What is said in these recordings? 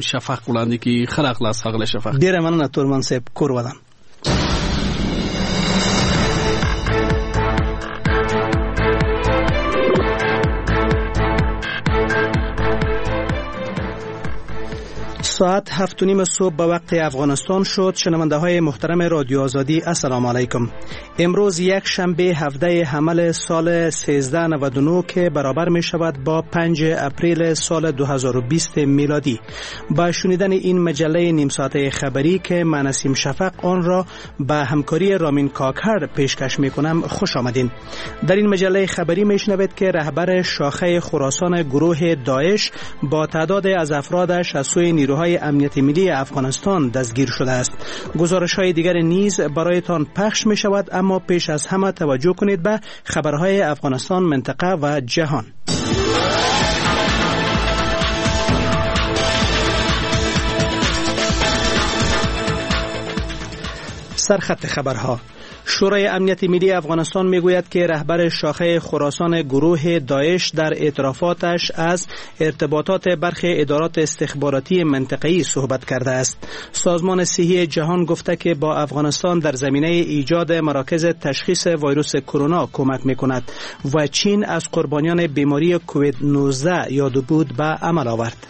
شفق وړاندې کی. خلق لاس ښاغلی شفق. ډیره مننه تورمان صاحب. کور ودان. ساعت 7:30 صبح به وقت افغانستان شد. شنونده های محترم رادیو آزادی السلام علیکم. امروز یک شنبه 17 حمل سال 1399 که برابر می شود با 5 اپریل سال 2020 میلادی. با شنیدن این مجله نیم ساعته خبری که من نسیم شفق آن را به همکاری رامین کاکر پیشکش می کنم خوش آمدین. در این مجله خبری می شنوید که رهبر شاخه خراسان گروه داعش با تعداد از افرادش از سوی نیروهای امنیت ملی افغانستان دستگیر شده است. گزارش های دیگر نیز برایتان پخش می شود، اما پیش از همه توجه کنید به خبرهای افغانستان، منطقه و جهان. سرخط خبرها. شورای امنیت ملی افغانستان میگوید که رهبر شاخه خراسان گروه داعش در اعترافاتش از ارتباطات برخی ادارات استخباراتی منطقه‌ای صحبت کرده است. سازمان صحی جهان گفته که با افغانستان در زمینه ایجاد مراکز تشخیص ویروس کرونا کمک میکند و چین از قربانیان بیماری کووید 19 یاد بود به عمل آورد.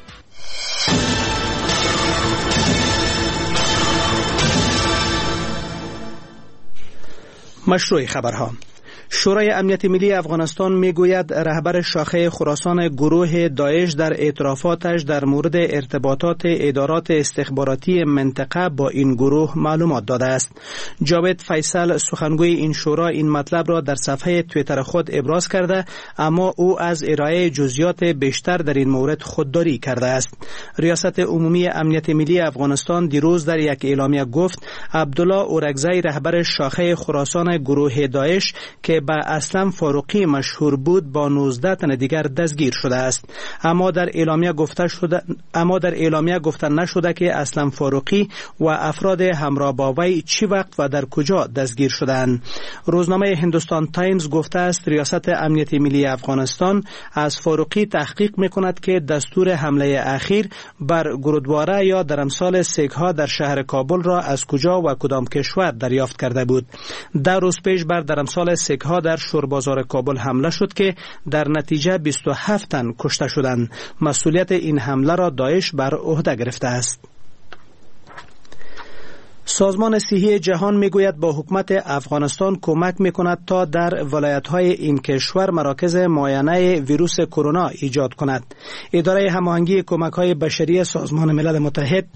مشروع خبرها. شورای امنیت ملی افغانستان میگوید رهبر شاخه خراسان گروه داعش در اعترافاتش در مورد ارتباطات ادارات استخباراتی منطقه با این گروه معلومات داده است. جاوید فیصل سخنگوی این شورا این مطلب را در صفحه توییتر خود ابراز کرده، اما او از ارائه جزئیات بیشتر در این مورد خودداری کرده است. ریاست عمومی امنیت ملی افغانستان دیروز در یک اعلامیه گفت عبدالله اورگزی رهبر شاخه خراسان گروه داعش که به اسلم فاروقی مشهور بود با 19 تن دیگر دستگیر شده است. اما در اعلامیه گفته نشده که اسلم فاروقی و افراد همراه با وی چی وقت و در کجا دستگیر شدند. روزنامه هندوستان تایمز گفته است ریاست امنیت ملی افغانستان از فاروقی تحقیق میکند که دستور حمله اخیر بر گرودواره یا درمسال سیک‌ها در شهر کابل را از کجا و کدام کشور دریافت کرده بود. 10 روز پیش بر درمسال سیک‌ها در شوربازار کابل حمله شد که در نتیجه 27 تن کشته شدند. مسئولیت این حمله را داعش بر عهده گرفته است. سازمان صحی جهان میگوید با حکومت افغانستان کمک میکند تا در ولایت‌های این کشور مراکز معاینه ویروس کرونا ایجاد کند. اداره هماهنگی کمک‌های بشری سازمان ملل متحد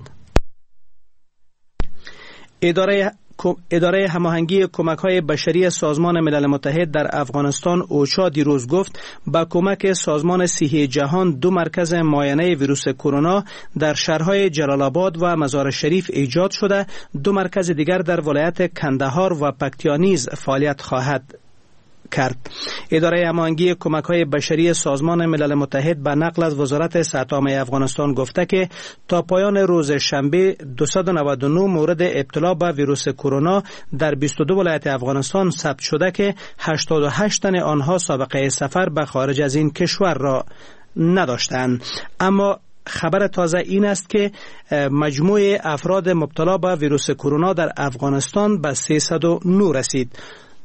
اداره هماهنگی کمک‌های بشری سازمان ملل متحد در افغانستان اوچا دیروز گفت با کمک سازمان صحی جهان 2 مرکز معاینه ویروس کرونا در شهرهای جلال آباد و مزار شریف ایجاد شده. 2 مرکز دیگر در ولایت کندهار و پکتیا نیز فعالیت خواهد کرد. اداره هماهنگی کمک‌های بشری سازمان ملل متحد به نقل از وزارت صحت عامه افغانستان گفته که تا پایان روز شنبه 299 مورد ابتلا به ویروس کرونا در 22 ولایت افغانستان ثبت شده که 88 تن آنها سابقه سفر به خارج از این کشور را نداشتند. اما خبر تازه این است که مجموع افراد مبتلا به ویروس کرونا در افغانستان به 309 رسید.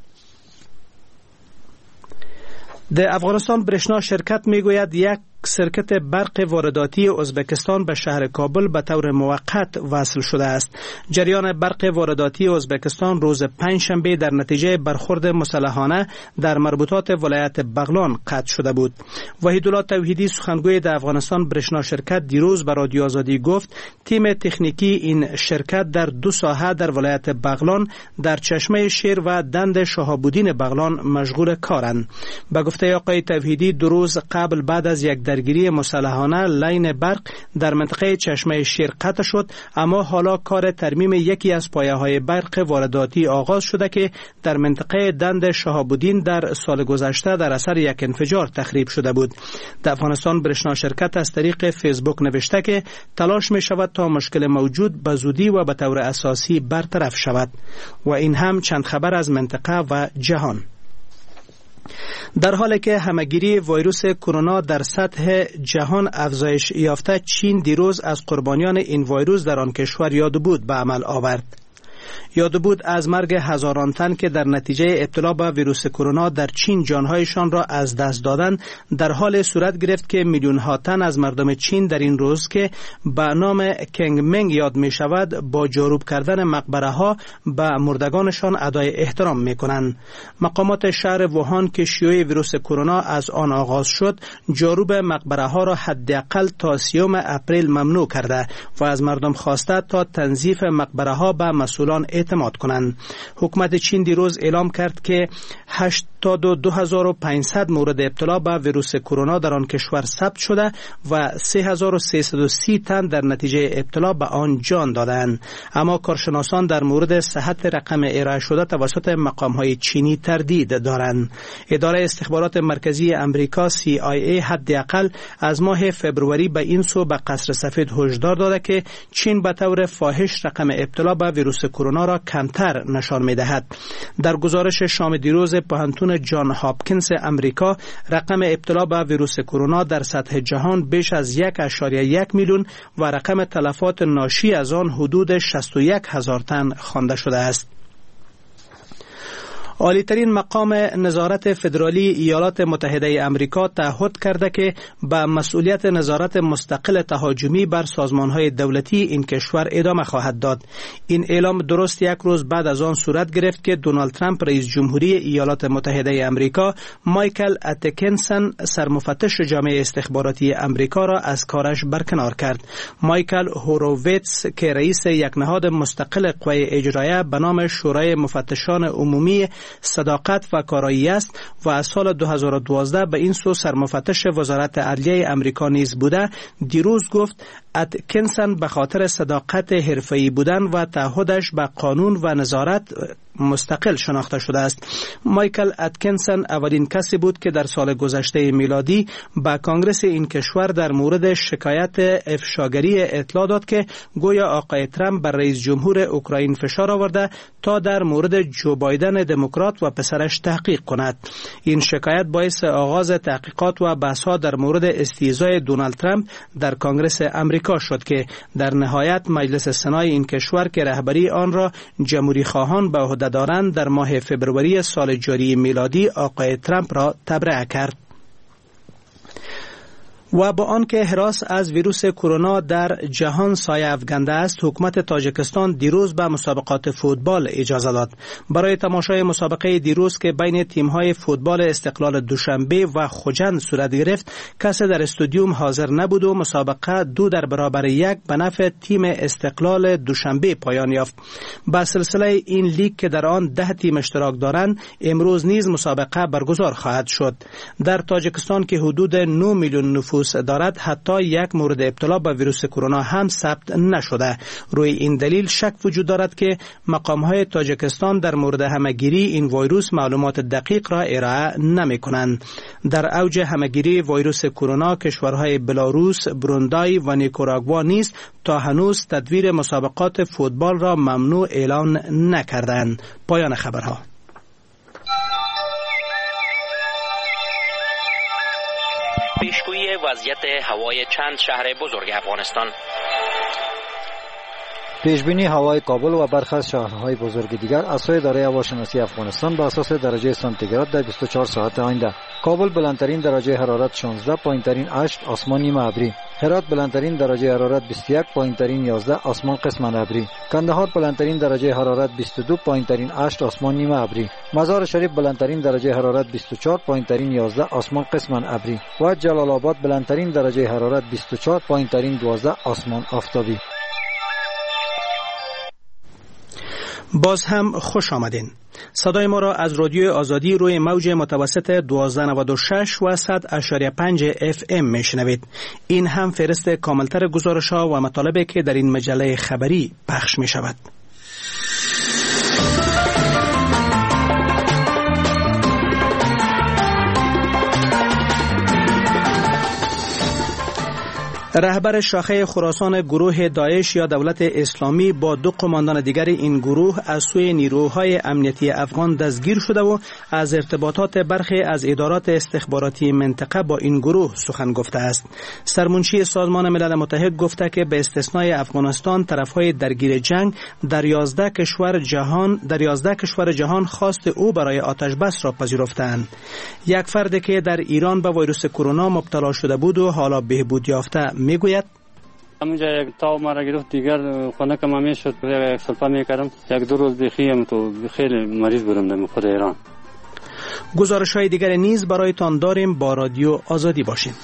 در افغانستان برشنا شرکت میگوید یک شرکت برق وارداتی ازبکستان به شهر کابل به طور موقت وصل شده است. جریان برق وارداتی ازبکستان روز پنجشنبه در نتیجه برخورد مسلحانه در مربوطات ولایت بغلان قطع شده بود. وحیدالله توحیدی سخنگوی در افغانستان برشنا شرکت دیروز به رادیو آزادی گفت تیم تکنیکی این شرکت در 2 ساحه در ولایت بغلان در چشمه شیر و دند شهاب‌الدین بغلان مشغول کارند. به گفته آقای توحیدی 2 روز قبل بعد از یک درگیری مسلحانه لاین برق در منطقه چشمه شیر قطع شد، اما حالا کار ترمیم یکی از پایه‌های برق وارداتی آغاز شده که در منطقه دند شهاب‌الدین در سال گذشته در اثر یک انفجار تخریب شده بود. در افغانستان برشنا شرکت از طریق فیسبوک نوشته که تلاش می شود تا مشکل موجود به زودی و به طور اساسی برطرف شود. و این هم چند خبر از منطقه و جهان. در حالی که همهگیری ویروس کرونا در سطح جهان افزایش یافته، چین دیروز از قربانیان این ویروس در آن کشور یاد بود به عمل آورد. یاد بود از مرگ هزاران تن که در نتیجه ابتلا به ویروس کرونا در چین جانهایشان را از دست دادن در حال صورت گرفت که میلیون ها تن از مردم چین در این روز که به نام کنگ منگ یاد می شود با جاروب کردن مقبره ها به مردگانشان ادای احترام می کنند. مقامات شهر ووهان که شیوع ویروس کرونا از آن آغاز شد جاروب مقبره ها را حداقل تا 30 اپریل ممنوع کرده و از مردم خواسته تا تنظیف مقبره ها به مسئولان اعتماد کنند. حکومت چین دیروز اعلام کرد که 82500 مورد ابتلا به ویروس کرونا در آن کشور ثبت شده و 3330 تن در نتیجه ابتلا به آن جان دادند. اما کارشناسان در مورد صحت رقم ارائه شده توسط مقام‌های چینی تردید دارند. اداره استخبارات مرکزی امریکا CIA حداقل از ماه فبروری به این سو به قصر سفید هشدار داده که چین به طور فاحش رقم ابتلا به ویروس کرونا را کمتر نشان می‌دهد. در گزارش شام دیروز پوهنتون جان هاپکینز امریکا رقم ابتلا به ویروس کرونا در سطح جهان بیش از 1.1 میلیون و رقم تلفات ناشی از آن حدود 61,000 تن خوانده شده است. عالی‌ترین مقام نظارت فدرالی ایالات متحده امریکا تعهد کرده که به مسئولیت نظارت مستقل تهاجمی بر سازمان‌های دولتی این کشور ادامه خواهد داد. این اعلام درست یک روز بعد از آن صورت گرفت که دونالد ترامپ رئیس جمهوری ایالات متحده امریکا مایکل اتکینسن سرمفتش جامعه استخباراتی امریکا را از کارش برکنار کرد. مایکل هوروویتس که رئیس یک نهاد مستقل قوه اجرایه به نام شورای مفتشان عمومی صداقت و کارایی است و از سال 2012 به این سو سرمفتش وزارت عدلیه امریکا نیز بوده، دیروز گفت اتکینسن به خاطر صداقت حرفه‌ای بودن و تعهدش به قانون و نظارت مستقل شناخته شده است. مایکل اتکینسن اولین کسی بود که در سال گذشته میلادی به کانگرس این کشور در مورد شکایت افشاگری اطلاع داد که گویا آقای ترامپ بر رئیس جمهور اوکراین فشار آورده تا در مورد جو بایدن دموکرات و پسرش تحقیق کند. این شکایت باعث آغاز تحقیقات و بحث‌ها در مورد استیضاح دونالد ترامپ در کانگرس امریکا شد که در نهایت مجلس سنای این کشور که رهبری آن را جمهوری خواهان به عهده دارند در ماه فبروری سال جاری میلادی آقای ترامپ را تبرئه کرد. و با آنکه هراس از ویروس کرونا در جهان سایه افکنده است، حکومت تاجیکستان دیروز به مسابقات فوتبال اجازه داد. برای تماشای مسابقه دیروز که بین تیم‌های فوتبال استقلال دوشنبه و خوجند صورت گرفت، کسی در استادیوم حاضر نبود و مسابقه 2-1 به نفع تیم استقلال دوشنبه پایان یافت. با سلسله این لیگ که در آن 10 تیم اشتراک دارند، امروز نیز مسابقه برگزار خواهد شد. در تاجیکستان که حدود 9 میلیون نفوس دارد، حتی یک مورد ابتلا به ویروس کرونا هم ثبت نشده. روی این دلیل شک وجود دارد که مقام‌های تاجیکستان در مورد همه‌گیری این ویروس معلومات دقیق را ارائه نمی‌کنند. در اوج همه‌گیری ویروس کرونا، کشورهای بلاروس، بروندای و نیکاراگوا نیز تا هنوز تدویر مسابقات فوتبال را ممنوع اعلان نکردند. پایان خبرها. پیشگویی وضعیت هوای چند شهر بزرگ افغانستان. پیشبینی هوای کابل و برخی از شهرهای بزرگ دیگر از سوی اداره هواشناسی افغانستان به اساس درجه سانتیگراد در 24 ساعت آینده. کابل بلندترین درجه حرارت 16، پایینترین 8، آسمان نیمه ابری. هرات بلندترین درجه حرارت 21، پایینترین 11، آسمان قسما ابری. کندهار بلندترین درجه حرارت 22، پایینترین 8، آسمان نیمه ابری. مزار شریف بلندترین درجه حرارت 24، پایینترین 11، آسمان قسما ابری. و جلال آباد بلندترین درجه حرارت 24، پایینترین 12، آسمان آفتابی. باز هم خوش آمدین. صدای ما را از رادیو آزادی روی موج متوسط 1296 و 100.5 FM میشنوید. این هم فهرست کاملتر گزارش‌ها و مطالبی که در این مجله خبری پخش می شود. رهبر شاخه خراسان گروه داعش یا دولت اسلامی با 2 قماندان دیگر این گروه از سوی نیروهای امنیتی افغان دستگیر شده و از ارتباطات برخی از ادارات استخباراتی منطقه با این گروه سخن گفته است. سرمنشی سازمان ملل متحد گفته که به استثنای افغانستان طرفهای درگیر جنگ در 11 کشور جهان خواست او برای آتش بس را پذیرفتند. یک فرد که در ایران به ویروس کرونا مبتلا شده بود و حالا بهبود یافته میگوید همونجا یک تاو مرا گرفت، دیگر خانه که ممی شد، یک سلفه میکردم، 1-2 روز بخیم تو خیلی مریض بودم در خود ایران. گزارش های دیگر نیز برایتان داریم، با رادیو آزادی باشین.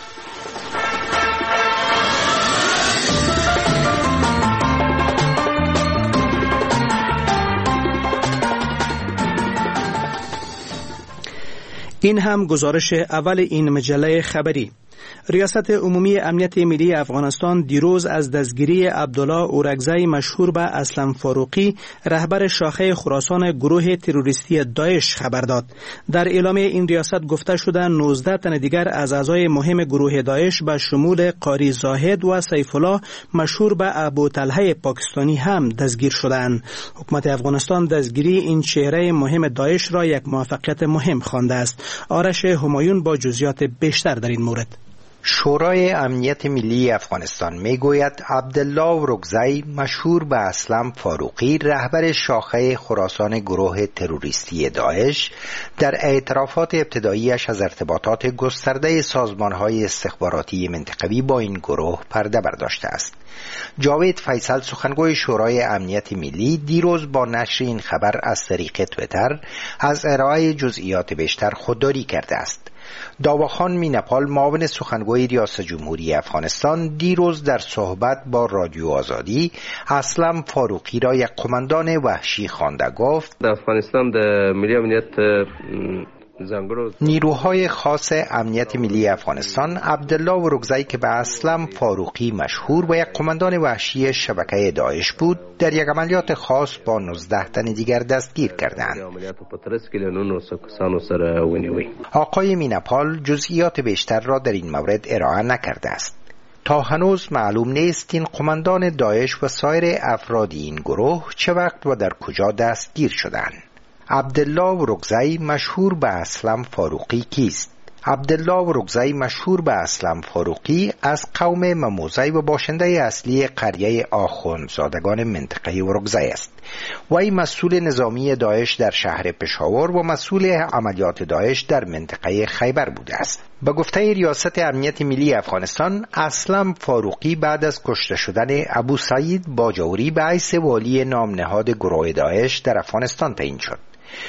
این هم گزارش اول این مجله خبری. ریاست عمومی امنیت ملی افغانستان دیروز از دستگیری عبدالله اورگزی مشهور به اسلم فاروقی رهبر شاخه خراسان گروه تروریستی داعش خبر داد. در اعلامیه این ریاست گفته شده 19 تن دیگر از اعضای مهم گروه داعش به شمول قاری زاهد و سیف الله مشهور به ابو طلحه پاکستانی هم دستگیر شدند. حکومت افغانستان دستگیری این چهره مهم داعش را یک موفقیت مهم خوانده است. آرش همایون با جزئیات بیشتر در این مورد. شورای امنیت ملی افغانستان میگوید عبدالله اورگزی مشهور به اسلم فاروقی رهبر شاخه خراسان گروه تروریستی داعش در اعترافات ابتداییش از ارتباطات گسترده سازمان‌های استخباراتی منطقوی با این گروه پرده برداشته است. جاوید فیصل سخنگوی شورای امنیت ملی دیروز با نشر این خبر از طریق توییتر از ارائه جزئیات بیشتر خودداری کرده است. داواخان مینپال معاون سخنگوی ریاست جمهوری افغانستان دیروز در صحبت با رادیو آزادی اسلم فاروقی را یک قماندان وحشی خوانده گفت در افغانستان در ملی امنیت نیروهای خاص امنیت ملی افغانستان عبدالله اورگزی که به اسلم فاروقی مشهور و یک قماندان وحشی شبکه داعش بود در یک عملیات خاص با 19 تن دیگر دستگیر کردند. آقای مینپال جزئیات بیشتر را در این مورد ارائه نکرده است. تا هنوز معلوم نیست این قماندان داعش و سایر افراد این گروه چه وقت و در کجا دستگیر شدند. عبدالله اورگزی مشهور به اسلم فاروقی کیست؟ عبدالله اورگزی مشهور به اسلم فاروقی از قوم مموزی و باشنده اصلی قریه آخوندزادگان منطقه اورگزی است. وی مسئول نظامی داعش در شهر پشاور و مسئول عملیات داعش در منطقه خیبر بوده است. به گفته ریاست امنیت ملی افغانستان، اسلم فاروقی بعد از کشته شدن ابو سعید باجوری به حیث والی نام نهاد گروه داعش در افغانستان تعیین شد.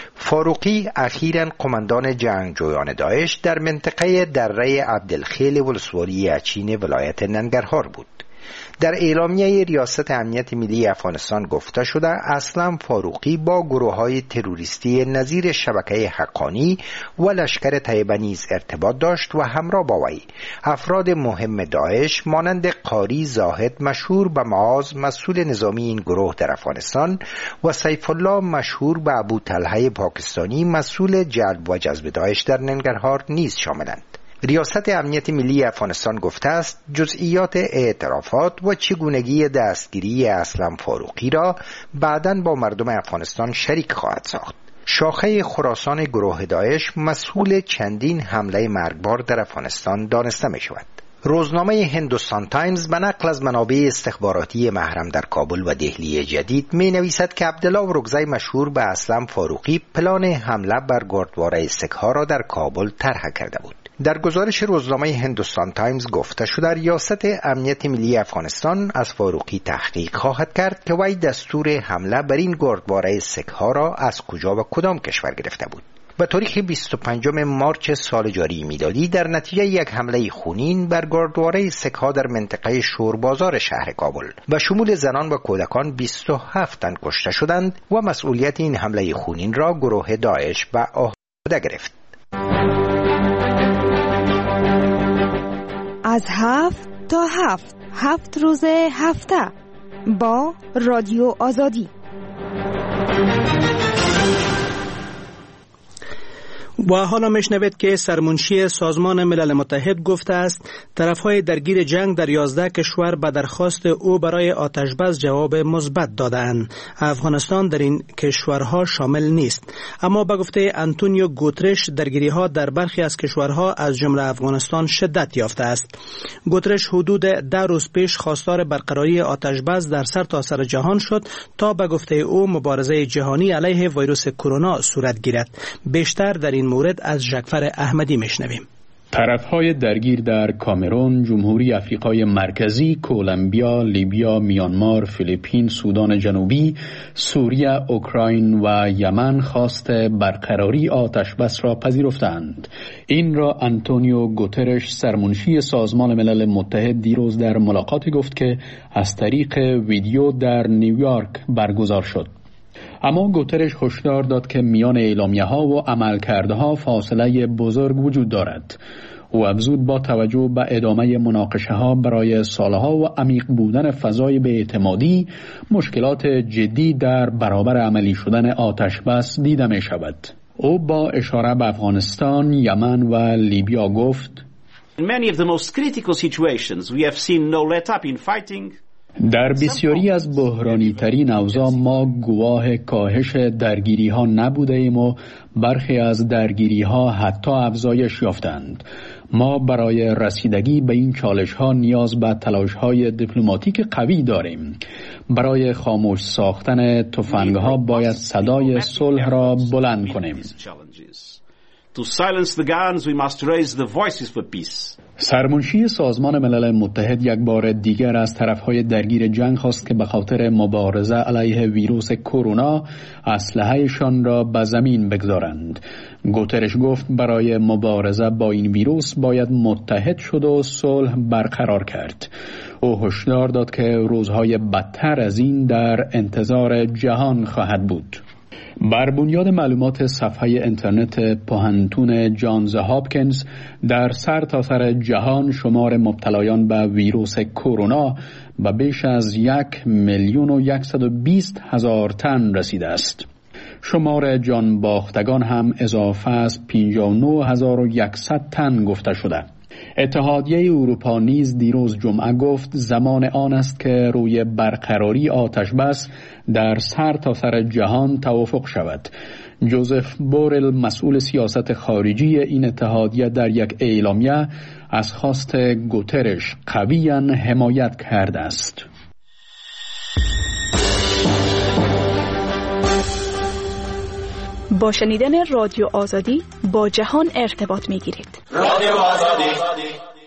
فاروقی اخیراً قماندان جنگجویان داعش در منطقه دره عبدالخیل ولسوالی اچین ولایت ننگرهار بود. در اعلامیه ریاست امنیت ملی افغانستان گفته شده اسلم فاروقی با گروه‌های تروریستی نظیر شبکه حقانی و لشکر طیبه نیز ارتباط داشت و همراه با وی افراد مهم داعش مانند قاری زاهد مشهور به معاذ مسئول نظامی این گروه در افغانستان و سیف الله مشهور به ابو طلحه پاکستانی مسئول جلب و جذب داعش در ننگرهار نیز شاملند. ریاست امنیت ملی افغانستان گفته است جزئیات اعترافات و چگونگی دستگیری اسلم فاروقی را بعداً با مردم افغانستان شریک خواهد ساخت. شاخه خراسان گروه داعش مسئول چندین حمله مرگبار در افغانستان دانسته می شود. روزنامه هندوستان تایمز به نقل از منابع استخباراتی محرم در کابل و دهلی جدید می نویسد که عبدالله اورگزی مشهور به اسلم فاروقی پلان حمله بر گردواره سک‌ها را در کابل طرح کرده بود. در گزارش روزنامه هندوستان تایمز گفته شده ریاست امنیت ملی افغانستان از فاروقی تحقیق خواهد کرد که وی دستور حمله بر این گردواره سک‌ها را از کجا و کدام کشور گرفته بود. به تاریخ 25 مارچ سال جاری میلادی در نتیجه یک حمله خونین بر گردواره سک‌ها در منطقه شوربازار شهر کابل و شمول زنان و کودکان 27 تن کشته شدند و مسئولیت این حمله خونین را گروه داعش به عهده گرفت. از 7 تا 7 روز هفته با رادیو آزادی. و حالا میشنوید که سرمنشی سازمان ملل متحد گفته است طرفهای درگیر جنگ در 11 کشور به درخواست او برای آتشبس جواب مثبت دادند. افغانستان در این کشورها شامل نیست، اما به گفته آنتونیو گوترش درگیری‌ها در برخی از کشورها از جمله افغانستان شدت یافته است. گوترش حدود 10 روز پیش خواستار برقراری آتشبس در سرتاسر جهان شد تا به گفته او مبارزه جهانی علیه ویروس کرونا صورت گیرد. بیشتر در این مورد از جعفر احمدی میشنویم. طرفهای درگیر در کامرون، جمهوری آفریقای مرکزی، کولومبیا، لیبیا، میانمار، فیلیپین، سودان جنوبی، سوریه، اوکراین و یمن خواست برقراری آتشبس را پذیرفتند. این را آنتونیو گوترش سرمنشی سازمان ملل متحد دیروز در ملاقاتی گفت که از طریق ویدیو در نیویورک برگزار شد. اما گوترش هشدار داد که میان اعلامیه‌ها و عملکردها فاصله بزرگ وجود دارد. او افزود با توجه به ادامه مناقشه‌ها برای سالها و عمیق بودن فضای بی‌اعتمادی، مشکلات جدی در برابر عملی شدن آتشبس دیده می شود. او با اشاره به افغانستان، یمن و لیبیا گفت: In many of the most critical situations we have seen no let up in fighting. در بسیاری از بحرانی ترین اوضاع ما گواه کاهش درگیری ها نبوده ایم و برخی از درگیری ها حتی افزایش یافتند. ما برای رسیدگی به این چالش ها نیاز به تلاش های دیپلماتیک قوی داریم. برای خاموش ساختن تفنگ ها باید صدای صلح را بلند کنیم. To silence the guns, we must raise the voices for peace. سرمنشی سازمان ملل متحد یک بار دیگر از طرفهای درگیر جنگ خواست که به خاطر مبارزه علیه ویروس کرونا اسلحه‌شان را به زمین بگذارند. گوترش گفت برای مبارزه با این ویروس باید متحد شد و صلح برقرار کرد. او هشدار داد که روزهای بدتر از این در انتظار جهان خواهد بود. بر بنیاد معلومات صفحه اینترنت پانتون جانز هاپکینز، در سرتاسر جهان شمار مبتلایان به ویروس کرونا به بیش از 1,120,000 تن رسیده است. شمار جان باختگان هم اضافه از 59,100 تن گفته شده. اتحادیه اروپا نیز دیروز جمعه گفت زمان آن است که روی برقراری آتشبس در سرتاسر جهان توافق شود. جوزف بورل مسئول سیاست خارجی این اتحادیه در یک اعلامیه از خواست گوترش قویاً حمایت کرده است. با شنیدن رادیو آزادی با جهان ارتباط می‌گیرید. رادیو آزادی.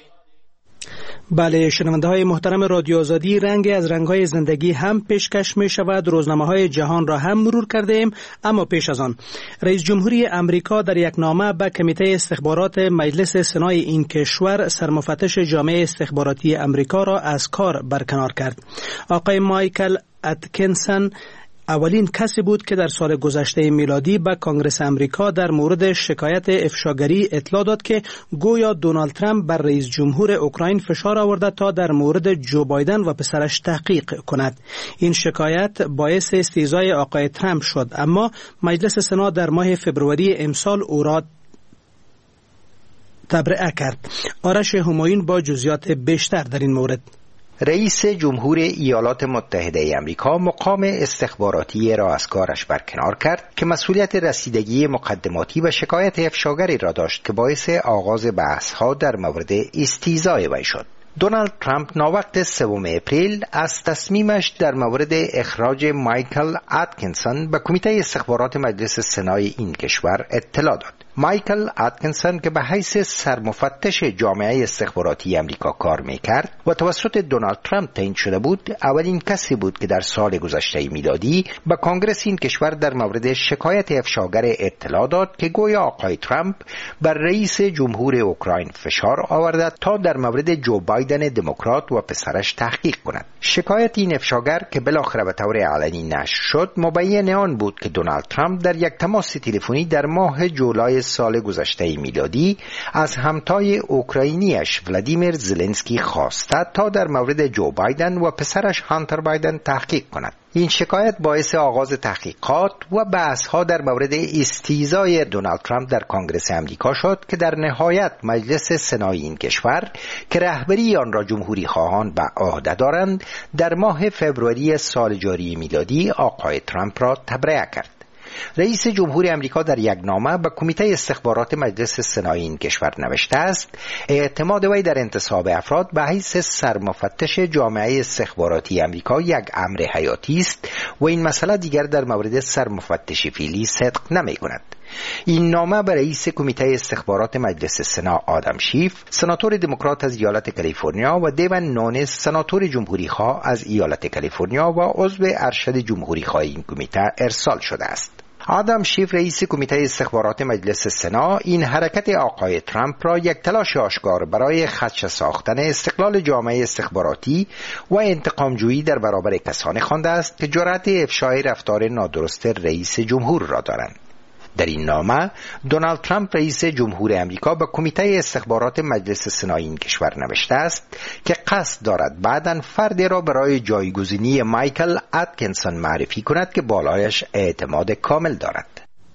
بله شنونده های محترم رادیو آزادی، رنگ از رنگ های زندگی هم پیشکش می شود. روزنامه های جهان را هم مرور کرده ایم، اما پیش از آن رئیس جمهوری امریکا در یک نامه به کمیته استخبارات مجلس سنای این کشور سرمفتش جامعه استخباراتی امریکا را از کار برکنار کرد. آقای مایکل اتکینسون اولین کسی بود که در سال گذشته میلادی به کنگره امریکا در مورد شکایت افشاگری اطلاع داد که گویا دونالد ترامپ بر رئیس جمهور اوکراین فشار آورده تا در مورد جو بایدن و پسرش تحقیق کند. این شکایت باعث استیضای آقای ترامپ شد، اما مجلس سنا در ماه فبروری امسال او را تبرئه کرد. آرش همایون با جزئیات بیشتر در این مورد. رئیس جمهور ایالات متحده امریکا مقام استخباراتی را از کارش برکنار کرد که مسئولیت رسیدگی مقدماتی و شکایت افشاگری را داشت که باعث آغاز بحث‌ها در مورد استیضای وی شد. دونالد ترامپ ناوقت 3 اپریل از تصمیمش در مورد اخراج مایکل اتکینسون به کمیته استخبارات مجلس سنای این کشور اطلاع داد. مایکل اتکینسون که به حیث سرمفتش جامعه استخباراتی امریکا کار میکرد و توسط دونالد ترامپ تعیین شده بود، اولین کسی بود که در سال گذشته میلادی به کنگره این کشور در مورد شکایت افشاگر اطلاع داد که گویا آقای ترامپ بر رئیس جمهور اوکراین فشار آورده تا در مورد جو بایدن دموکرات و پسرش تحقیق کند. شکایت این افشاگر که بالاخره به طور علنی نشر شد، مبین آن بود که دونالد ترامپ در یک تماس تلفنی در ماه جولای سال گذشته میلادی از همتای اوکراینیش ولادیمیر زلنسکی خواسته تا در مورد جو بایدن و پسرش هانتر بایدن تحقیق کند. این شکایت باعث آغاز تحقیقات و بحث‌ها در مورد استیضای دونالد ترامپ در کنگره امریکا شد که در نهایت مجلس سنای این کشور که رهبری آن را جمهوری خواهان به عهده دارند در ماه فوریه سال جاری میلادی آقای ترامپ را تبرئه کرد. رئیس جمهور امریکا در یک نامه به کمیته استخبارات مجلس سنای این کشور نوشته است اعتماد وی در انتصاب افراد به حیث سرمفتش جامعه استخباراتی امریکا یک امر حیاتی است و این مسئله دیگر در مورد سرمفتش فعلی صدق نمی کند. این نامه به رئیس کمیته استخبارات مجلس سنا آدم شیف، سناتور دموکرات از ایالت کالیفرنیا و دیون نونز، سناتور جمهوری خواه از ایالت کالیفرنیا و عضو ارشد جمهوری خواه این کمیته ارسال شده است. آدم شیف رئیس کمیته استخبارات مجلس سنا این حرکت آقای ترامپ را یک تلاش آشکار برای خدشه ساختن استقلال جامعه استخباراتی و انتقامجویی در برابر کسانی خوانده است که جرأت افشای رفتار نادرست رئیس جمهور را دارند. در این نامه دونالد ترامپ رئیس جمهور امریکا به کمیته استخبارات مجلس سنای این کشور نوشته است که قصد دارد بعداً فردی را برای جایگزینی مایکل اتکینسون معرفی کند که بالایش اعتماد کامل دارد.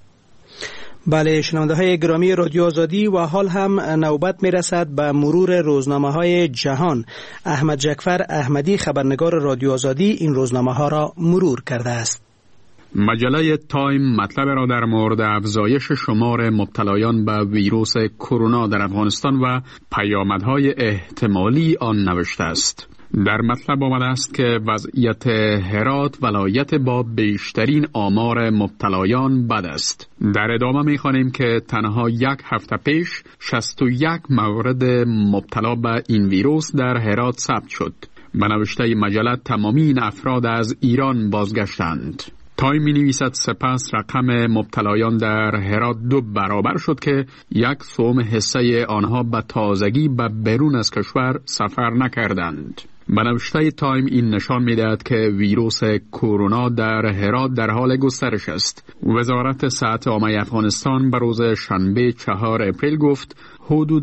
بله شنونده های گرامی رادیو آزادی و حال هم نوبت می رسد به مرور روزنامه های جهان. احمد جعفر احمدی خبرنگار رادیو آزادی این روزنامه ها را مرور کرده است. مجله تایم مطلب را در مورد افزایش شمار مبتلایان به ویروس کرونا در افغانستان و پیامدهای احتمالی آن نوشته است. در مطلب آمده است که وضعیت هرات ولایت با بیشترین آمار مبتلایان بد است. در ادامه می‌خوانیم که تنها یک هفته پیش 61 مورد مبتلا به این ویروس در هرات ثبت شد. به نوشته مجله تمامی این افراد از ایران بازگشتند. تایم می نویسد سپس رقم مبتلایان در هرات 2 برابر شد که 1/3 حصه آنها به تازگی به بیرون از کشور سفر نکردند. به نوشته تایم این نشان می دهد که ویروس کرونا در هرات در حال گسترش است. وزارت صحت عامه افغانستان به روز شنبه 4 اپریل گفت حدود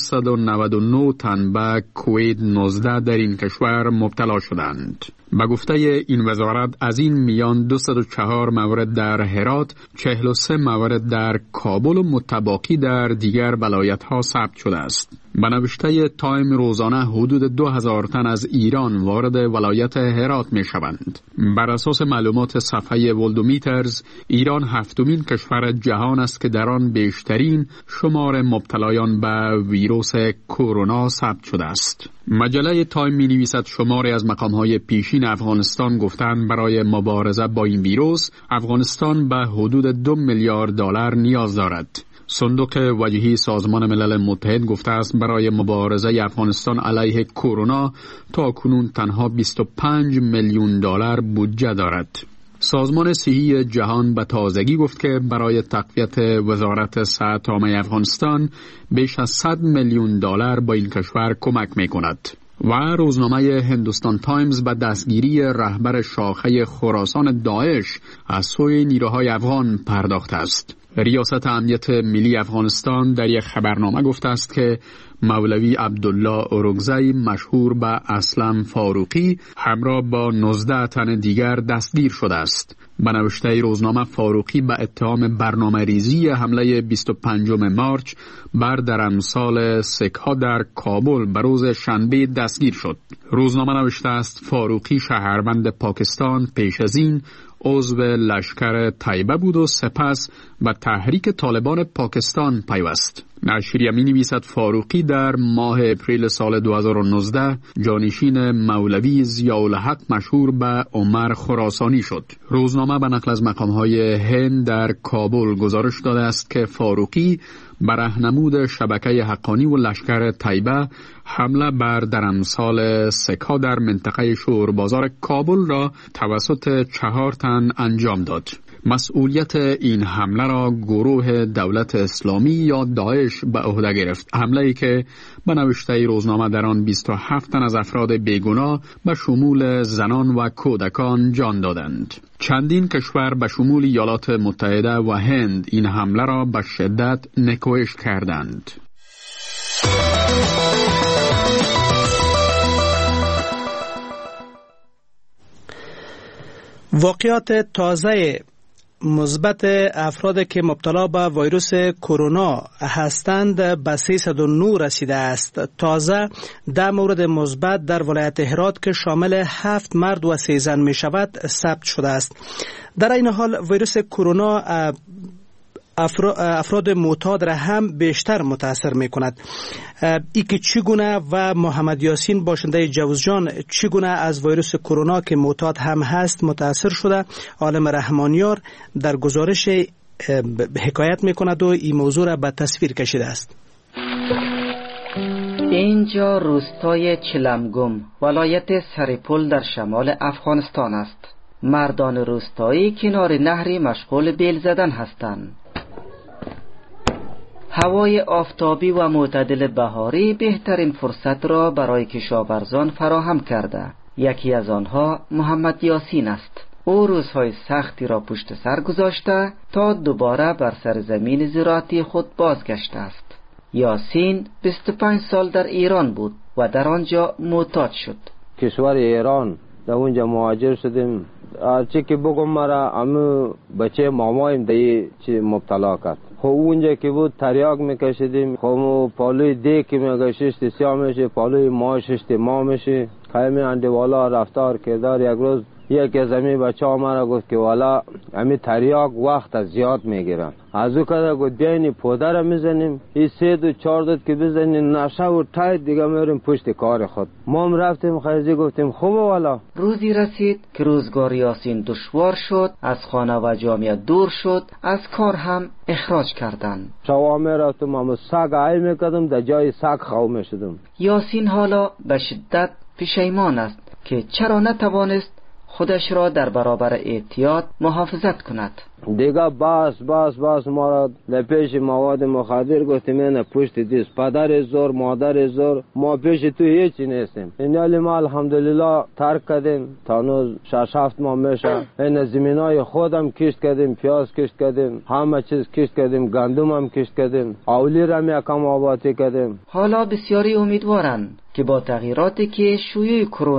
299 تن به کووید 19 در این کشور مبتلا شدند. به گفته این وزارت از این میان 204 مورد در هرات، 43 مورد در کابل و متباقی در دیگر ولایت‌ها ثبت شده است. به نوشته تایم روزانه حدود 2000 تن از ایران وارد ولایت هرات می شوند. بر اساس معلومات صفحه ولدومیترز، ایران 7مین کشور جهان است که در آن بیشترین شمار مبتلایان به ویروس کرونا ثبت شده است. مجله تایم می نویسد شماری از مقام‌های پیشین افغانستان گفتند برای مبارزه با این ویروس افغانستان به حدود 2 میلیارد دلار نیاز دارد. صندوق وجهی سازمان ملل متحد گفته است برای مبارزه افغانستان علیه کرونا تا کنون تنها 25 میلیون دلار بودجه دارد. سازمان صحی جهان به تازگی گفت که برای تقویت وزارت صحت عامه افغانستان بیش از 100 میلیون دلار با این کشور کمک می کند. و روزنامه هندوستان تایمز به دستگیری رهبر شاخه خراسان داعش از سوی نیروهای افغان پرداخته است. ریاست امنیت ملی افغانستان در یک خبرنامه گفته است که مولوی عبدالله اورگزی مشهور به اسلم فاروقی همراه با 19 تن دیگر دستگیر شده است. به نوشته روزنامه فاروقی به اتهام برنامه ریزی حمله 25 مارچ بر درمسال سک‌ها در کابل به روز شنبه دستگیر شد. روزنامه نوشته است فاروقی شهروند پاکستان پیش از این عضو لشکر طیبه بود و سپس به تحریک طالبان پاکستان پیوست. نشریه می نویسد فاروقی در ماه اپریل سال 2019 جانشین مولوی ضیاءالحق مشهور به عمر خراسانی شد. روزنامه به نقل از مقام‌های هند در کابل گزارش داده است که فاروقی بر راهنمود شبکه حقانی و لشکر طیبه حمله بر درمسال سک‌ها در منطقه شور بازار کابل را توسط 4 تن انجام داد. مسئولیت این حمله را گروه دولت اسلامی یا داعش به عهده گرفت. حمله‌ای که به نوشته روزنامه در آن 27 تن از افراد بیگناه به شمول زنان و کودکان جان دادند. چندین کشور به شمول ایالات متحده و هند این حمله را به شدت نکوهش کردند. واقعات تازه مثبت افراد که مبتلا به ویروس کرونا هستند به 309 رسیده است. تازه 10 مورد مثبت در ولایت هرات که شامل 7 مرد و 3 زن می شود ثبت شده است. در این حال ویروس کرونا افراد معتاد را هم بیشتر متاثر می کند. ای که چگونه و محمد یاسین باشنده جوزجان چگونه از ویروس کرونا که معتاد هم هست متاثر شده، عالم رحمانیار در گزارش حکایت می کند و این موضوع را به تصویر کشیده است. اینجا روستای چلمگم ولایت سرپل در شمال افغانستان است. مردان روستایی کنار نهری مشغول بیل زدن هستند. هوای آفتابی و معتدل بهاری بهترین فرصت را برای کشاورزان فراهم کرده. یکی از آنها محمد یاسین است. او روزهای سختی را پشت سر گذاشته تا دوباره بر سرزمین زراعتی خود بازگشته است. یاسین 25 سال در ایران بود و در آنجا معتاد شد. کشور ایران در اونجا مهاجر شدیم. هرچی که بگم مرا امو بچه مامایم دیگه چی مبتلا کرد. خب اونجا که بود تریاک میکشیدیم. خب پالوی دی که میگشت سیاه میشه، پالوی ماششت ما میشه. خیمی انده والا رفتار کردار. یک روز یکی از امی بچه ها مرا گفت که والا امی تریاک وقت از زیاد میگیرن. از او کده گفت بیانی پوده را میزنیم، این 3 و 4 که بزنیم نشه و تاید دیگه میریم پشت کار خود. ما هم رفتیم خیزی گفتیم خوبه والا. روزی رسید که روزگار یاسین دشوار شد، از خانه و جامعه دور شد، از کار هم اخراج کردن. شوا میرفتم اما سگ عی میکدم، در جای سگ خواه میشدم. یاسین حالا به شدت پشیمان است که چرا نتوانست خودش را در برابر اعتیاد محافظت کند. دیگه بس ما را لپیش مواد مخدر گفتیم اینه پشت دیست. پدر زور مادر زور ما پیش تو هیچی نیستیم. این حالی ما الحمدلله ترک کردیم. تانوز 6-7 ماه میشه. این زمینای خودم کشت کردیم، پیاز کشت کردیم، همه چیز کشت کردیم، گندم هم کشت کردیم، اولی را می کم آبادی کردیم. حالا بسیاری امیدوارن که با تغییراتی که شیوع کرونا